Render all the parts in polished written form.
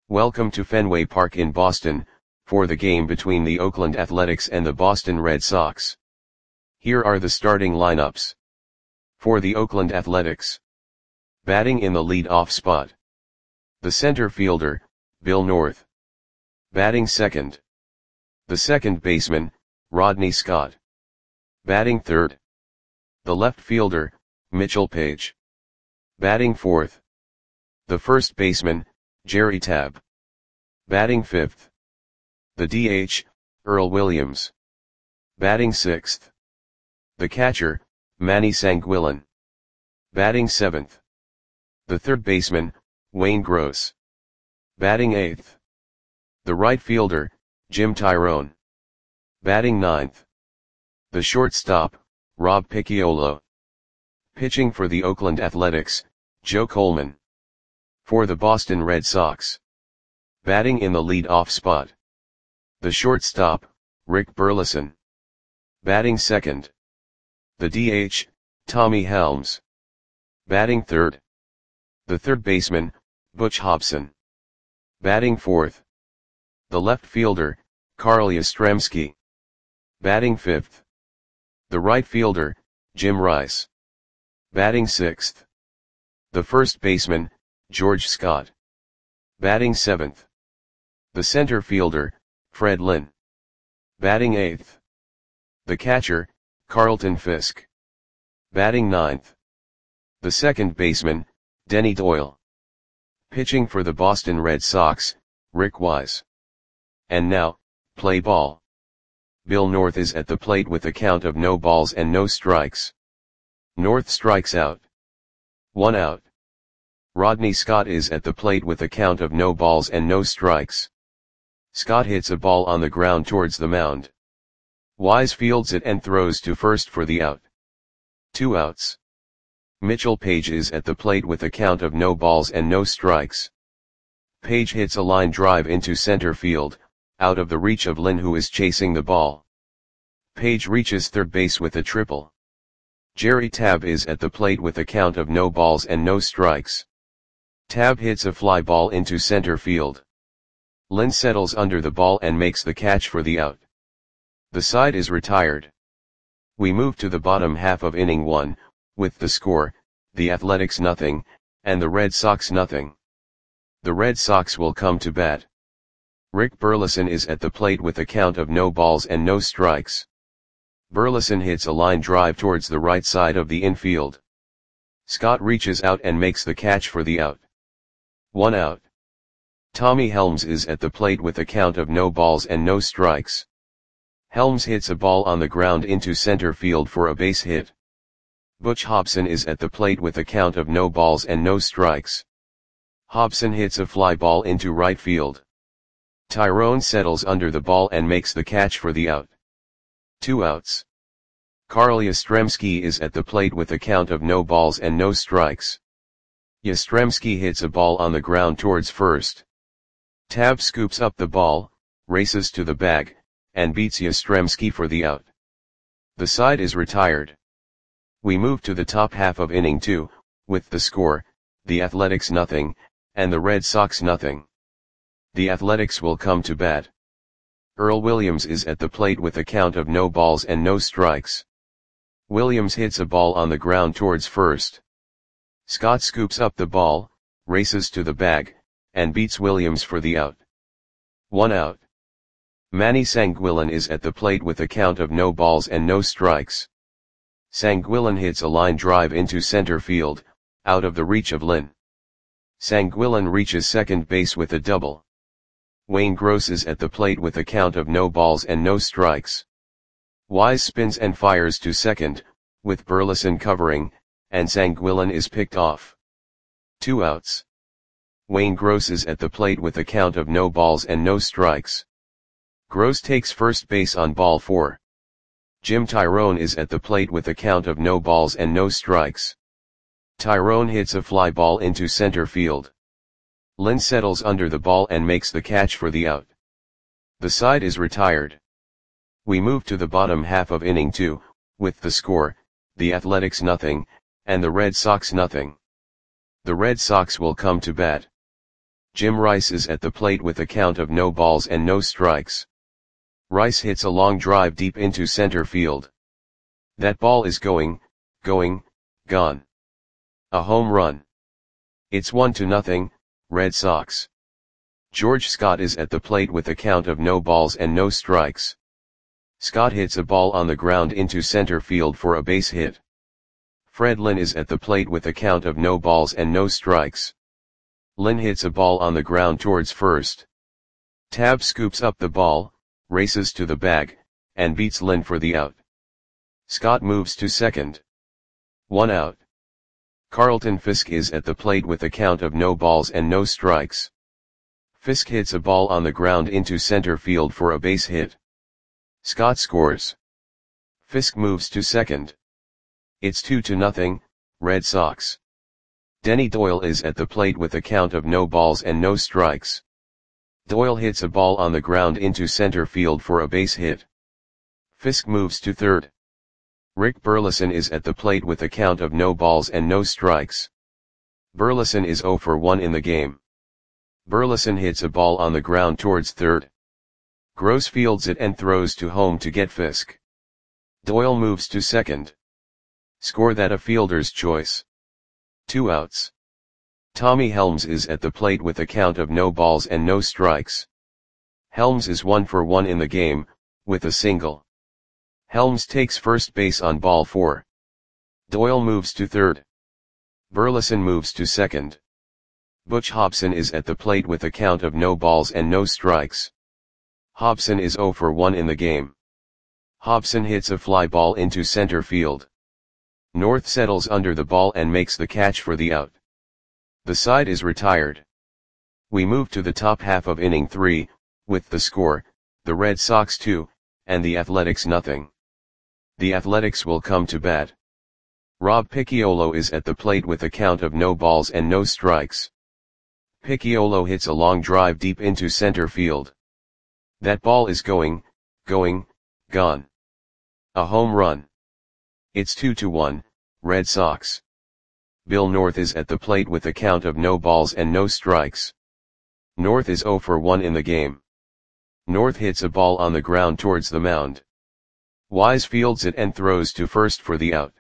Welcome to Fenway Park in Boston, for the game between the Oakland Athletics and the Boston Red Sox. Here are the starting lineups. For the Oakland Athletics. Batting in the lead-off spot. The center fielder, Bill North. Batting second. The second baseman, Rodney Scott. Batting third. The left fielder, Mitchell Page. Batting fourth. The first baseman, Jerry Tabb. Batting fifth. The DH, Earl Williams. Batting sixth. The catcher, Manny Sanguillen. Batting seventh. The third baseman, Wayne Gross. Batting eighth. The right fielder, Jim Tyrone. Batting ninth. The shortstop, Rob Picciolo. Pitching for the Oakland Athletics, Joe Coleman. For the Boston Red Sox. Batting in the lead-off spot. The shortstop, Rick Burleson. Batting second. The DH, Tommy Helms. Batting third. The third baseman, Butch Hobson. Batting fourth. The left fielder, Carl Yastrzemski. Batting fifth. The right fielder, Jim Rice. Batting sixth. The first baseman, George Scott. Batting seventh. The center fielder, Fred Lynn. Batting eighth. The catcher, Carlton Fisk. Batting ninth. The second baseman, Denny Doyle. Pitching for the Boston Red Sox, Rick Wise. And now, play ball. Bill North is at the plate with a count of no balls and no strikes. North strikes out. 1 out. Rodney Scott is at the plate with a count of no balls and no strikes. Scott hits a ball on the ground towards the mound. Wise fields it and throws to first for the out. 2 outs. Mitchell Page is at the plate with a count of no balls and no strikes. Page hits a line drive into center field, out of the reach of Lynn, who is chasing the ball. Page reaches third base with a triple. Jerry Tabb is at the plate with a count of no balls and no strikes. Tabb hits a fly ball into center field. Lynn settles under the ball and makes the catch for the out. The side is retired. We move to the bottom half of inning 1, with the score, the Athletics 0, and the Red Sox 0. The Red Sox will come to bat. Rick Burleson is at the plate with a count of no balls and no strikes. Burleson hits a line drive towards the right side of the infield. Scott reaches out and makes the catch for the out. 1 out. Tommy Helms is at the plate with a count of no balls and no strikes. Helms hits a ball on the ground into center field for a base hit. Butch Hobson is at the plate with a count of no balls and no strikes. Hobson hits a fly ball into right field. Tyrone settles under the ball and makes the catch for the out. 2 outs. Carl Yastrzemski is at the plate with a count of no balls and no strikes. Yastrzemski hits a ball on the ground towards first. Tabb scoops up the ball, races to the bag, and beats Yastrzemski for the out. The side is retired. We move to the top half of inning 2, with the score, the Athletics 0, and the Red Sox 0. The Athletics will come to bat. Earl Williams is at the plate with a count of no balls and no strikes. Williams hits a ball on the ground towards first. Scott scoops up the ball, races to the bag, and beats Williams for the out. 1 out. Manny Sanguillen is at the plate with a count of no balls and no strikes. Sanguillen hits a line drive into center field, out of the reach of Lynn. Sanguillen reaches second base with a double. Wayne Gross is at the plate with a count of no balls and no strikes. Wise spins and fires to second, with Burleson covering, and Sanguillen is picked off. 2 outs. Wayne Gross is at the plate with a count of no balls and no strikes. Gross takes first base on ball 4. Jim Tyrone is at the plate with a count of no balls and no strikes. Tyrone hits a fly ball into center field. Lynn settles under the ball and makes the catch for the out. The side is retired. We move to the bottom half of inning 2, with the score, the Athletics 0, and the Red Sox 0. The Red Sox will come to bat. Jim Rice is at the plate with a count of no balls and no strikes. Rice hits a long drive deep into center field. That ball is going, gone. A home run. It's 1-0, Red Sox. George Scott is at the plate with a count of no balls and no strikes. Scott hits a ball on the ground into center field for a base hit. Fred Lynn is at the plate with a count of no balls and no strikes. Lynn hits a ball on the ground towards first. Tab scoops up the ball, races to the bag, and beats Lynn for the out. Scott moves to second. 1 out. Carlton Fisk is at the plate with a count of no balls and no strikes. Fisk hits a ball on the ground into center field for a base hit. Scott scores. Fisk moves to second. It's 2-0, Red Sox. Denny Doyle is at the plate with a count of no balls and no strikes. Doyle hits a ball on the ground into center field for a base hit. Fisk moves to third. Rick Burleson is at the plate with a count of no balls and no strikes. Burleson is 0 for 1 in the game. Burleson hits a ball on the ground towards third. Gross fields it and throws to home to get Fisk. Doyle moves to second. Score that a fielder's choice. 2 outs. Tommy Helms is at the plate with a count of no balls and no strikes. Helms is 1 for 1 in the game, with a single. Helms takes first base on ball 4. Doyle moves to third. Burleson moves to second. Butch Hobson is at the plate with a count of no balls and no strikes. Hobson is 0 for 1 in the game. Hobson hits a fly ball into center field. North settles under the ball and makes the catch for the out. The side is retired. We move to the top half of inning 3, with the score, the Red Sox 2, and the Athletics nothing. The Athletics will come to bat. Rob Picciolo is at the plate with a count of no balls and no strikes. Picciolo hits a long drive deep into center field. That ball is going, gone. A home run. It's 2-1, Red Sox. Bill North is at the plate with a count of no balls and no strikes. North is 0 for 1 in the game. North hits a ball on the ground towards the mound. Wise fields it and throws to first for the out.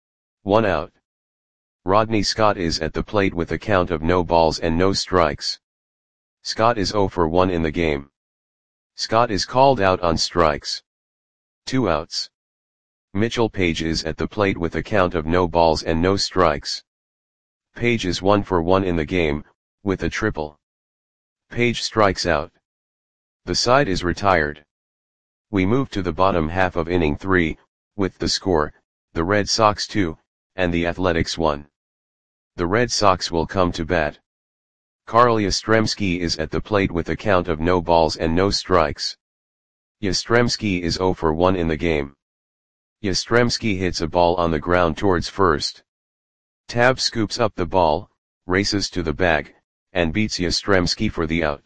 1 out. Rodney Scott is at the plate with a count of no balls and no strikes. Scott is 0 for 1 in the game. Scott is called out on strikes. 2 outs. Mitchell Page is at the plate with a count of no balls and no strikes. Page is 1 for 1 in the game, with a triple. Page strikes out. The side is retired. We move to the bottom half of inning 3, with the score, the Red Sox 2, and the Athletics 1. The Red Sox will come to bat. Carl Yastrzemski is at the plate with a count of no balls and no strikes. Yastrzemski is 0 for 1 in the game. Yastrzemski hits a ball on the ground towards first. Tab scoops up the ball, races to the bag, and beats Yastrzemski for the out.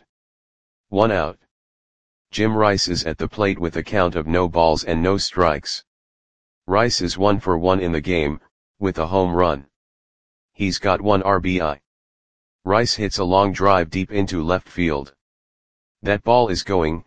1 out. Jim Rice is at the plate with a count of no balls and no strikes. Rice is 1 for 1 in the game, with a home run. He's got 1 RBI. Rice hits a long drive deep into left field. That ball is going,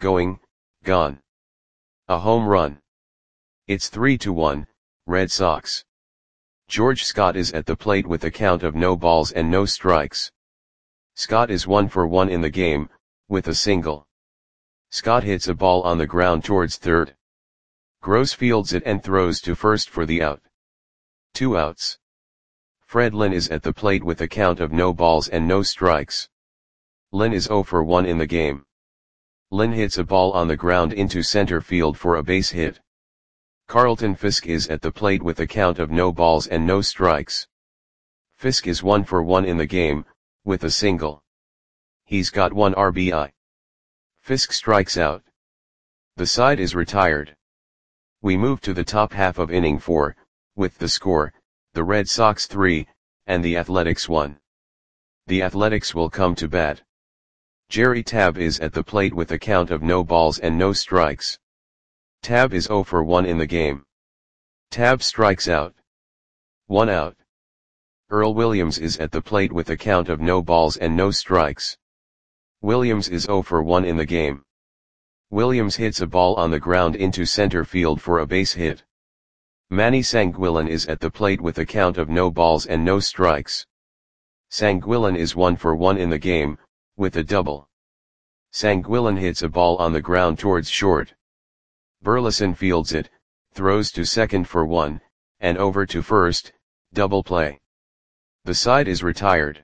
gone. A home run. It's 3-1, Red Sox. George Scott is at the plate with a count of no balls and no strikes. Scott is 1 for 1 in the game, with a single. Scott hits a ball on the ground towards third. Gross fields it and throws to first for the out. 2 outs. Fred Lynn is at the plate with a count of no balls and no strikes. Lynn is 0 for 1 in the game. Lynn hits a ball on the ground into center field for a base hit. Carlton Fisk is at the plate with a count of no balls and no strikes. Fisk is 1 for 1 in the game, with a single. He's got 1 RBI. Fisk strikes out. The side is retired. We move to the top half of inning 4, with the score, the Red Sox 3, and the Athletics 1. The Athletics will come to bat. Jerry Tabb is at the plate with a count of no balls and no strikes. Tabb is 0 for 1 in the game. Tabb strikes out. 1 out. Earl Williams is at the plate with a count of no balls and no strikes. Williams is 0 for 1 in the game. Williams hits a ball on the ground into center field for a base hit. Manny Sanguillen is at the plate with a count of no balls and no strikes. Sanguillen is 1 for 1 in the game, with a double. Sanguillen hits a ball on the ground towards short. Burleson fields it, throws to second for 1, and over to first, double play. The side is retired.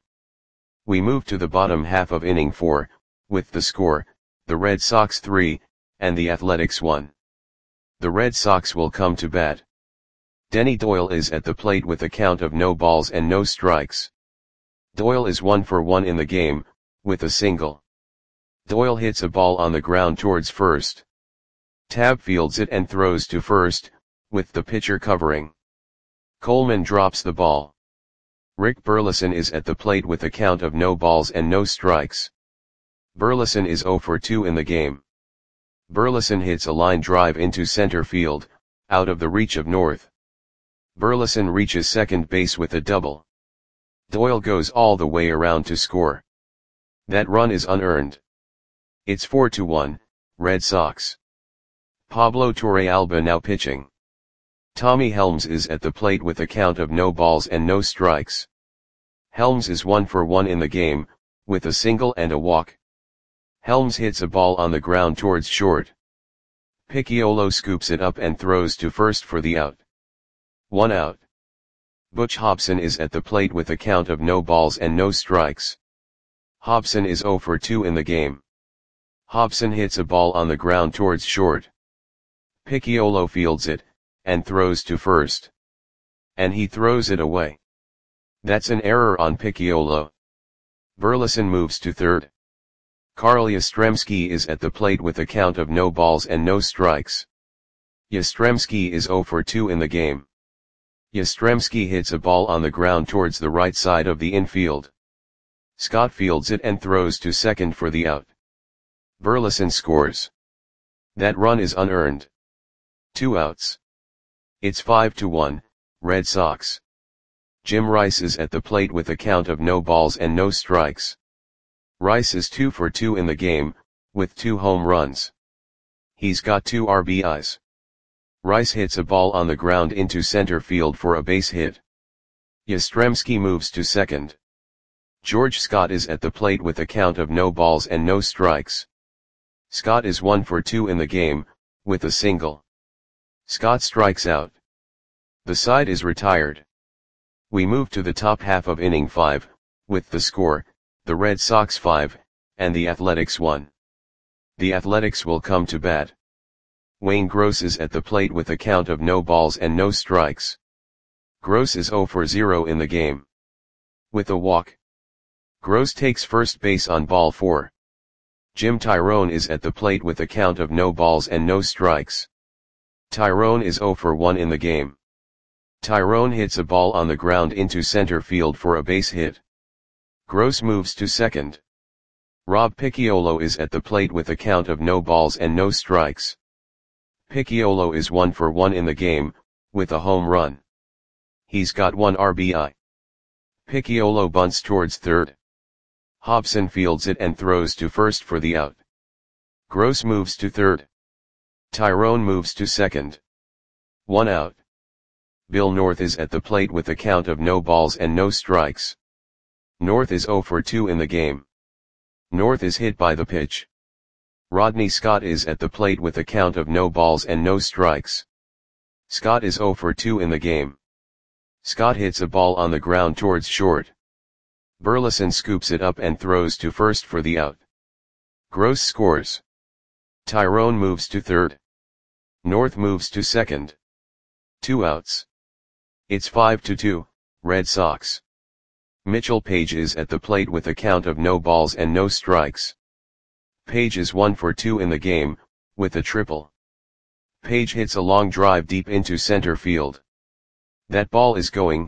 We move to the bottom half of inning 4, with the score, the Red Sox 3, and the Athletics 1. The Red Sox will come to bat. Denny Doyle is at the plate with a count of no balls and no strikes. Doyle is 1 for 1 in the game, with a single. Doyle hits a ball on the ground towards first. Tabb fields it and throws to first, with the pitcher covering. Coleman drops the ball. Rick Burleson is at the plate with a count of no balls and no strikes. Burleson is 0 for 2 in the game. Burleson hits a line drive into center field, out of the reach of North. Burleson reaches second base with a double. Doyle goes all the way around to score. That run is unearned. It's 4-1, Red Sox. Pablo Torrealba now pitching. Tommy Helms is at the plate with a count of no balls and no strikes. Helms is 1 for 1 in the game, with a single and a walk. Helms hits a ball on the ground towards short. Picciolo scoops it up and throws to first for the out. 1 out. Butch Hobson is at the plate with a count of no balls and no strikes. Hobson is 0 for 2 in the game. Hobson hits a ball on the ground towards short. Picciolo fields it, and throws to first. And he throws it away. That's an error on Picciolo. Burleson moves to third. Carl Yastrzemski is at the plate with a count of no balls and no strikes. Yastrzemski is 0 for 2 in the game. Yastrzemski hits a ball on the ground towards the right side of the infield. Scott fields it and throws to second for the out. Burleson scores. That run is unearned. 2 outs. It's 5-1, Red Sox. Jim Rice is at the plate with a count of no balls and no strikes. Rice is 2 for 2 in the game, with 2 home runs. He's got 2 RBIs. Rice hits a ball on the ground into center field for a base hit. Yastrzemski moves to second. George Scott is at the plate with a count of no balls and no strikes. Scott is 1 for 2 in the game, with a single. Scott strikes out. The side is retired. We move to the top half of inning 5, with the score, the Red Sox 5, and the Athletics 1. The Athletics will come to bat. Wayne Gross is at the plate with a count of no balls and no strikes. Gross is 0 for 0 in the game. With a walk. Gross takes first base on ball 4. Jim Tyrone is at the plate with a count of no balls and no strikes. Tyrone is 0 for 1 in the game. Tyrone hits a ball on the ground into center field for a base hit. Gross moves to second. Rob Picciolo is at the plate with a count of no balls and no strikes. Picciolo is 1 for 1 in the game, with a home run. He's got 1 RBI. Picciolo bunts towards third. Hobson fields it and throws to first for the out. Gross moves to third. Tyrone moves to second. 1 out. Bill North is at the plate with a count of no balls and no strikes. North is 0 for 2 in the game. North is hit by the pitch. Rodney Scott is at the plate with a count of no balls and no strikes. Scott is 0 for 2 in the game. Scott hits a ball on the ground towards short. Burleson scoops it up and throws to first for the out. Gross scores. Tyrone moves to third. North moves to second. 2 outs. It's 5-2, Red Sox. Mitchell Page is at the plate with a count of no balls and no strikes. Page is 1 for 2 in the game, with a triple. Page hits a long drive deep into center field. That ball is gone.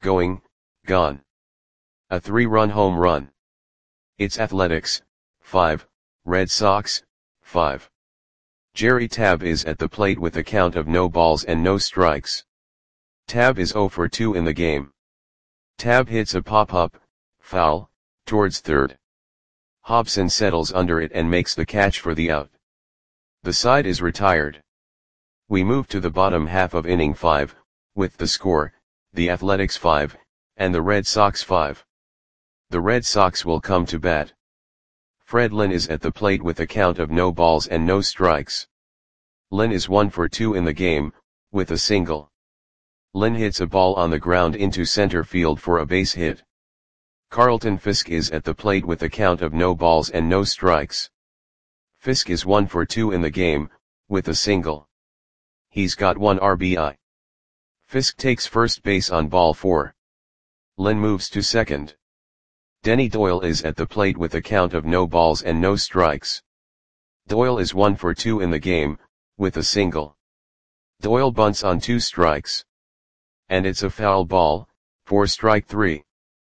A 3-run home run. It's Athletics, 5, Red Sox, 5. Jerry Tabb is at the plate with a count of no balls and no strikes. Tabb is 0 for 2 in the game. Tab hits a pop-up, foul, towards third. Hobson settles under it and makes the catch for the out. The side is retired. We move to the bottom half of inning 5, with the score, the Athletics 5, and the Red Sox 5. The Red Sox will come to bat. Fred Lynn is at the plate with a count of no balls and no strikes. Lynn is 1 for 2 in the game, with a single. Lynn hits a ball on the ground into center field for a base hit. Carlton Fisk is at the plate with a count of no balls and no strikes. Fisk is 1 for 2 in the game, with a single. He's got 1 RBI. Fisk takes first base on ball 4. Lynn moves to second. Denny Doyle is at the plate with a count of no balls and no strikes. Doyle is 1 for 2 in the game, with a single. Doyle bunts on 2 strikes. And it's a foul ball, for strike 3.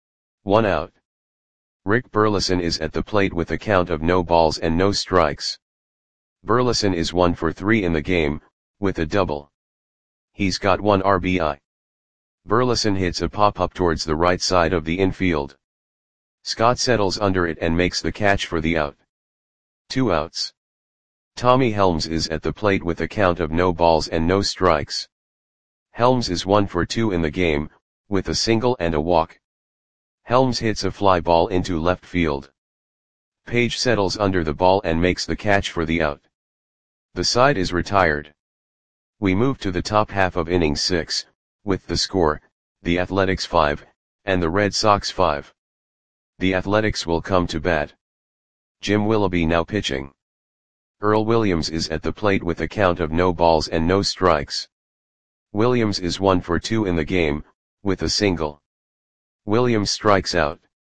1 out. Rick Burleson is at the plate with a count of no balls and no strikes. Burleson is 1 for 3 in the game, with a double. He's got 1 RBI. Burleson hits a pop-up towards the right side of the infield. Scott settles under it and makes the catch for the out. 2 outs. Tommy Helms is at the plate with a count of no balls and no strikes. Helms is 1 for 2 in the game, with a single and a walk. Helms hits a fly ball into left field. Page settles under the ball and makes the catch for the out. The side is retired. We move to the top half of inning 6, with the score, the Athletics 5, and the Red Sox 5. The Athletics will come to bat. Jim Willoughby now pitching. Earl Williams is at the plate with a count of no balls and no strikes. Williams is 1 for 2 in the game, with a single. Williams strikes out.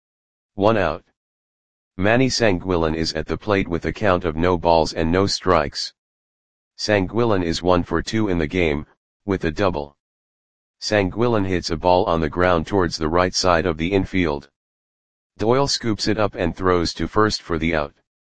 1 out. Manny Sanguillen is at the plate with a count of no balls and no strikes. Sanguillen is 1 for 2 in the game, with a double. Sanguillen hits a ball on the ground towards the right side of the infield. Doyle scoops it up and throws to first for the out.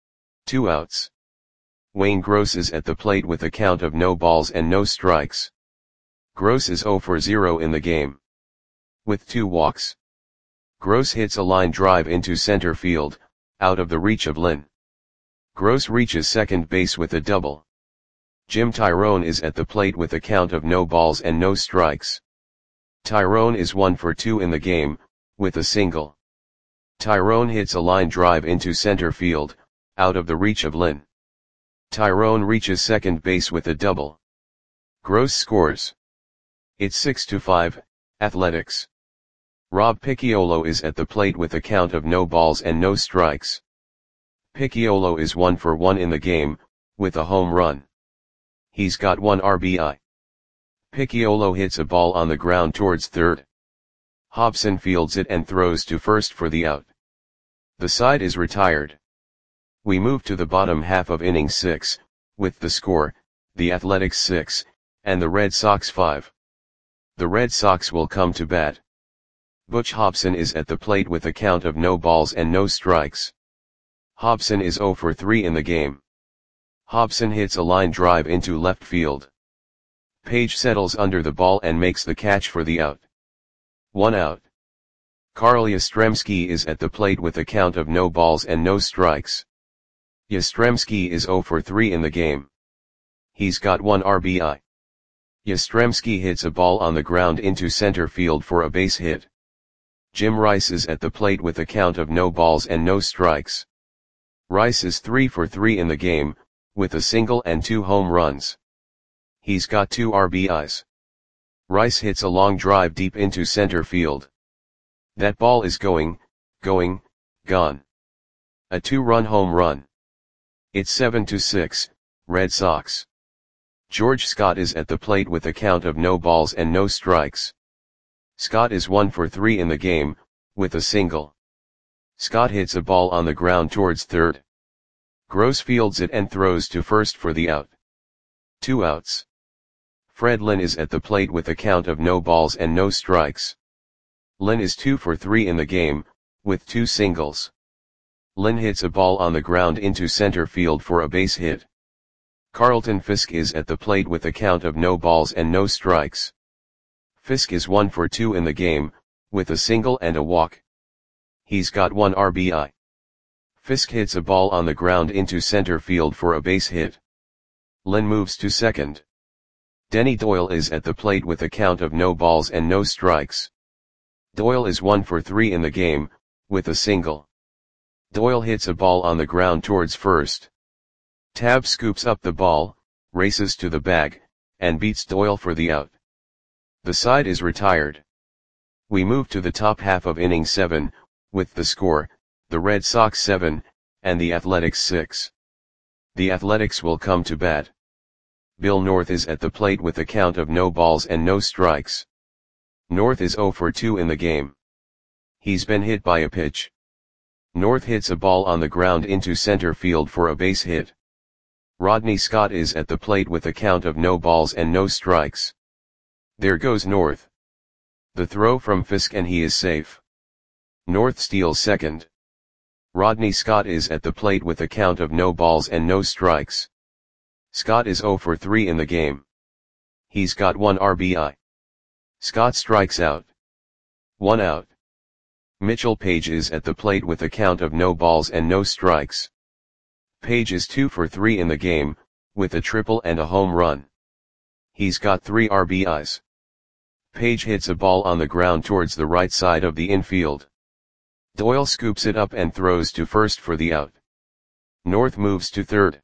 2 outs. Wayne Gross is at the plate with a count of no balls and no strikes. Gross is 0 for 0 in the game. With 2 walks. Gross hits a line drive into center field, out of the reach of Lynn. Gross reaches second base with a double. Jim Tyrone is at the plate with a count of no balls and no strikes. Tyrone is 1 for 2 in the game, with a single. Tyrone hits a line drive into center field, out of the reach of Lynn. Tyrone reaches second base with a double. Gross scores. It's 6-5, Athletics. Rob Picciolo is at the plate with a count of no balls and no strikes. Picciolo is 1 for 1 in the game, with a home run. He's got 1 RBI. Picciolo hits a ball on the ground towards third. Hobson fields it and throws to first for the out. The side is retired. We move to the bottom half of inning 6, with the score, the Athletics 6, and the Red Sox 5. The Red Sox will come to bat. Butch Hobson is at the plate with a count of no balls and no strikes. Hobson is 0 for 3 in the game. Hobson hits a line drive into left field. Page settles under the ball and makes the catch for the out. 1 out. Carl Yastrzemski is at the plate with a count of no balls and no strikes. Yastrzemski is 0 for 3 in the game. He's got 1 RBI. Yastrzemski hits a ball on the ground into center field for a base hit. Jim Rice is at the plate with a count of no balls and no strikes. Rice is 3 for 3 in the game, with a single and 2 home runs. He's got 2 RBIs. Rice hits a long drive deep into center field. That ball is gone. A 2-run home run. It's 7-6, Red Sox. George Scott is at the plate with a count of no balls and no strikes. Scott is 1 for 3 in the game, with a single. Scott hits a ball on the ground towards third. Gross fields it and throws to first for the out. 2 outs. Fred Lynn is at the plate with a count of no balls and no strikes. Lynn is 2 for 3 in the game, with 2 singles. Lynn hits a ball on the ground into center field for a base hit. Carlton Fisk is at the plate with a count of no balls and no strikes. Fisk is 1 for 2 in the game, with a single and a walk. He's got 1 RBI. Fisk hits a ball on the ground into center field for a base hit. Lynn moves to second. Denny Doyle is at the plate with a count of no balls and no strikes. Doyle is 1 for 3 in the game, with a single. Doyle hits a ball on the ground towards first. Tab scoops up the ball, races to the bag, and beats Doyle for the out. The side is retired. We move to the top half of inning 7, with the score, the Red Sox 7, and the Athletics 6. The Athletics will come to bat. Bill North is at the plate with a count of no balls and no strikes. North is 0 for 2 in the game. He's been hit by a pitch. North hits a ball on the ground into center field for a base hit. Rodney Scott is at the plate with a count of no balls and no strikes. There goes North. The throw from Fisk and he is safe. North steals second. Rodney Scott is at the plate with a count of no balls and no strikes. Scott is 0 for 3 in the game. He's got 1 RBI. Scott strikes out. 1 out. Mitchell Page is at the plate with a count of no balls and no strikes. Page is 2 for 3 in the game, with a triple and a home run. He's got 3 RBIs. Page hits a ball on the ground towards the right side of the infield. Doyle scoops it up and throws to first for the out. North moves to third.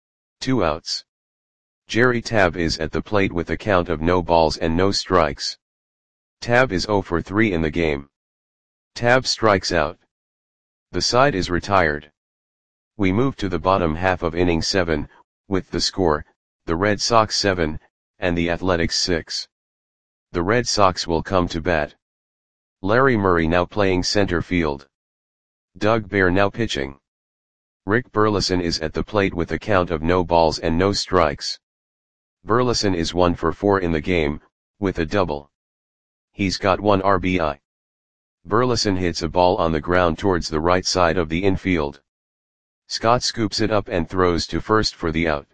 2 outs. Jerry Tabb is at the plate with a count of no balls and no strikes. Tabb is 0 for 3 in the game. Tabb strikes out. The side is retired. We move to the bottom half of inning 7, with the score, the Red Sox 7, and the Athletics 6. The Red Sox will come to bat. Larry Murray now playing center field. Doug Bear now pitching. Rick Burleson is at the plate with a count of no balls and no strikes. Burleson is 1 for 4 in the game, with a double. He's got 1 RBI. Burleson hits a ball on the ground towards the right side of the infield. Scott scoops it up and throws to first for the out.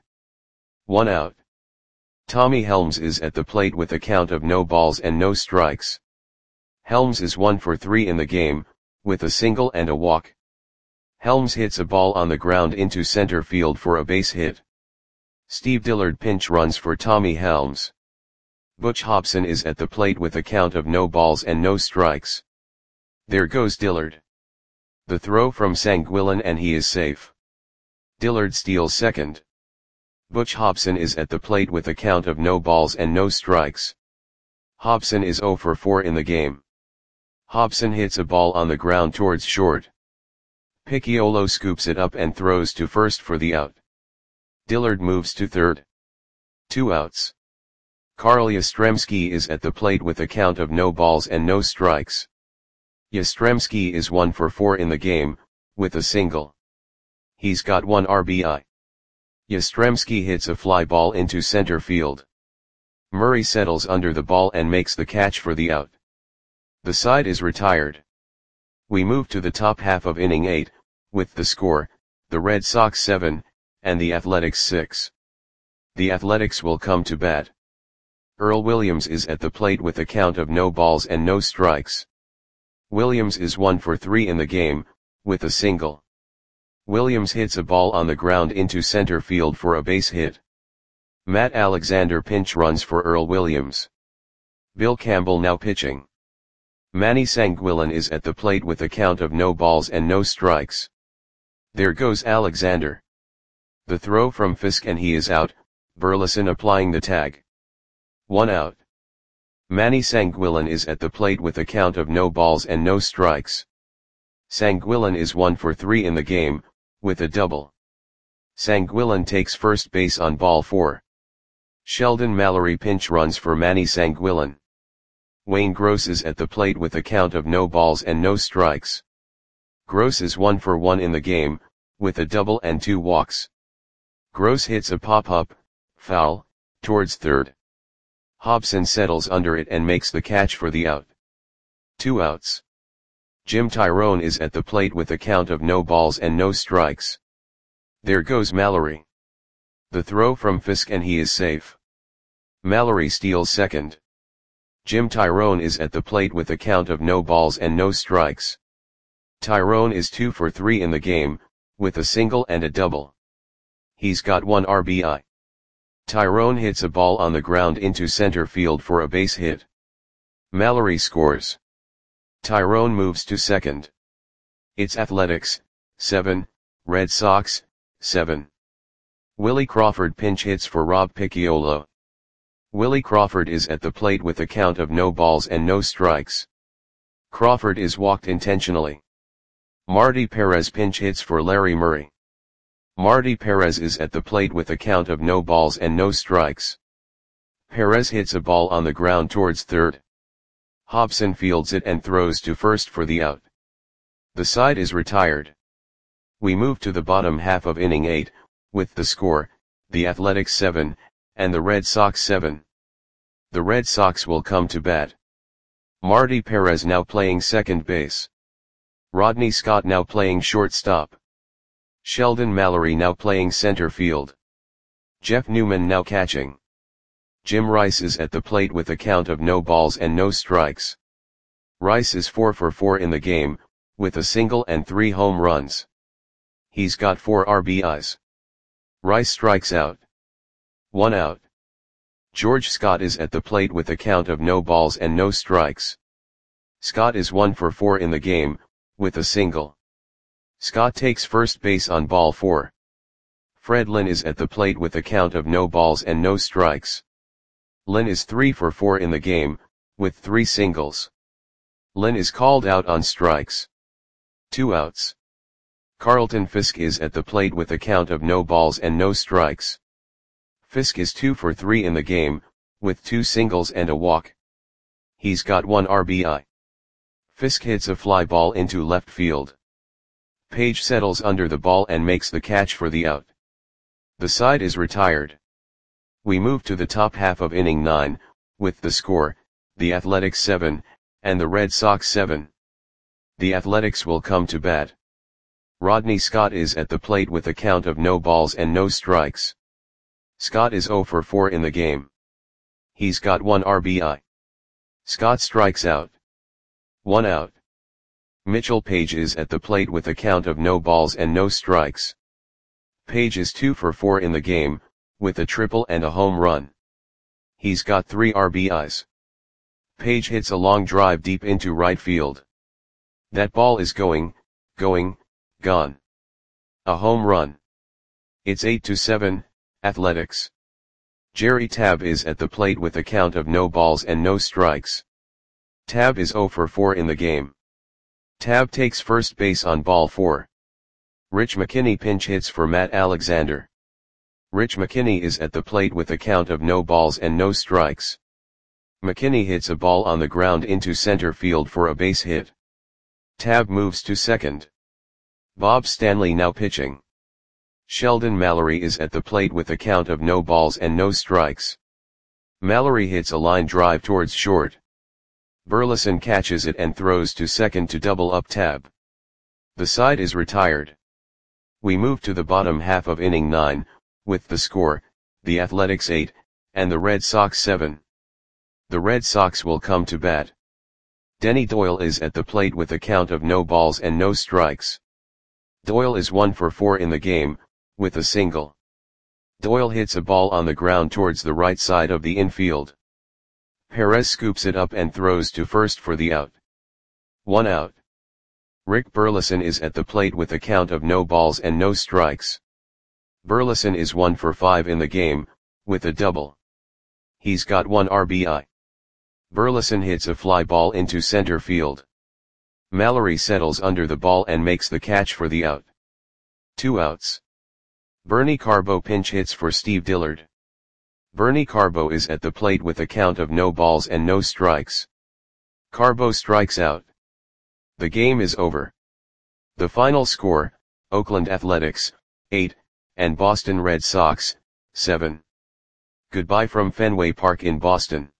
1 out. Tommy Helms is at the plate with a count of no balls and no strikes. Helms is 1 for 3 in the game, with a single and a walk. Helms hits a ball on the ground into center field for a base hit. Steve Dillard pinch runs for Tommy Helms. Butch Hobson is at the plate with a count of no balls and no strikes. There goes Dillard. The throw from Sanguillen and he is safe. Dillard steals second. Butch Hobson is at the plate with a count of no balls and no strikes. Hobson is 0 for 4 in the game. Hobson hits a ball on the ground towards short. Picciolo scoops it up and throws to first for the out. Dillard moves to third. 2 outs. Carl Yastrzemski is at the plate with a count of no balls and no strikes. Yastrzemski is 1 for 4 in the game, with a single. He's got 1 RBI. Yastrzemski hits a fly ball into center field. Murray settles under the ball and makes the catch for the out. The side is retired. We move to the top half of inning 8, with the score, the Red Sox 7, and the Athletics 6. The Athletics will come to bat. Earl Williams is at the plate with a count of no balls and no strikes. Williams is 1 for 3 in the game, with a single. Williams hits a ball on the ground into center field for a base hit. Matt Alexander pinch runs for Earl Williams. Bill Campbell now pitching. Manny Sanguillen is at the plate with a count of no balls and no strikes. There goes Alexander. The throw from Fisk and he is out, Burleson applying the tag. 1 out. Manny Sanguillen is at the plate with a count of no balls and no strikes. Sanguillen is 1 for 3 in the game, with a double. Sanguillen takes first base on ball 4. Sheldon Mallory pinch runs for Manny Sanguillen. Wayne Gross is at the plate with a count of no balls and no strikes. Gross is 1 for 1 in the game, with a double and 2 walks. Gross hits a pop-up, foul, towards third. Hobson settles under it and makes the catch for the out. 2 outs. Jim Tyrone is at the plate with a count of no balls and no strikes. There goes Mallory. The throw from Fisk and he is safe. Mallory steals second. Jim Tyrone is at the plate with a count of no balls and no strikes. Tyrone is 2 for 3 in the game, with a single and a double. He's got 1 RBI. Tyrone hits a ball on the ground into center field for a base hit. Mallory scores. Tyrone moves to second. It's Athletics, 7, Red Sox, 7. Willie Crawford pinch hits for Rob Picciolo. Willie Crawford is at the plate with a count of no balls and no strikes. Crawford is walked intentionally. Marty Perez pinch hits for Larry Murray. Marty Perez is at the plate with a count of no balls and no strikes. Perez hits a ball on the ground towards third. Hobson fields it and throws to first for the out. The side is retired. We move to the bottom half of inning 8, with the score, the Athletics 7, and the Red Sox 7. The Red Sox will come to bat. Marty Perez now playing second base. Rodney Scott now playing shortstop. Sheldon Mallory now playing center field. Jeff Newman now catching. Jim Rice is at the plate with a count of no balls and no strikes. Rice is 4 for 4 in the game, with a single and 3 home runs. He's got 4 RBIs. Rice strikes out. 1 out. George Scott is at the plate with a count of no balls and no strikes. Scott is 1 for 4 in the game, with a single. Scott takes first base on ball 4. Fred Lynn is at the plate with a count of no balls and no strikes. Lynn is 3 for 4 in the game, with 3 singles. Lynn is called out on strikes. 2 outs. Carlton Fisk is at the plate with a count of no balls and no strikes. Fisk is 2 for 3 in the game, with 2 singles and a walk. He's got 1 RBI. Fisk hits a fly ball into left field. Page settles under the ball and makes the catch for the out. The side is retired. We move to the top half of inning 9, with the score, the Athletics 7, and the Red Sox 7. The Athletics will come to bat. Rodney Scott is at the plate with a count of no balls and no strikes. Scott is 0 for 4 in the game. He's got 1 RBI. Scott strikes out. 1 out. Mitchell Page is at the plate with a count of no balls and no strikes. Page is 2 for 4 in the game, with a triple and a home run. He's got 3 RBIs. Page hits a long drive deep into right field. That ball is gone. A home run. It's 8-7, Athletics. Jerry Tabb is at the plate with a count of no balls and no strikes. Tabb is 0 for 4 in the game. Tabb takes first base on ball 4. Rich McKinney pinch hits for Matt Alexander. Rich McKinney is at the plate with a count of no balls and no strikes. McKinney hits a ball on the ground into center field for a base hit. Tabb moves to second. Bob Stanley now pitching. Sheldon Mallory is at the plate with a count of no balls and no strikes. Mallory hits a line drive towards short. Burleson catches it and throws to second to double up Tabb. The side is retired. We move to the bottom half of inning 9, with the score, the Athletics 8, and the Red Sox 7. The Red Sox will come to bat. Denny Doyle is at the plate with a count of no balls and no strikes. Doyle is 1 for 4 in the game, with a single. Doyle hits a ball on the ground towards the right side of the infield. Perez scoops it up and throws to first for the out. 1 out. Rick Burleson is at the plate with a count of no balls and no strikes. Burleson is 1 for 5 in the game, with a double. He's got 1 RBI. Burleson hits a fly ball into center field. Mallory settles under the ball and makes the catch for the out. 2 outs. Bernie Carbo pinch hits for Steve Dillard. Bernie Carbo is at the plate with a count of no balls and no strikes. Carbo strikes out. The game is over. The final score, Oakland Athletics, 8, and Boston Red Sox, 7. Goodbye from Fenway Park in Boston.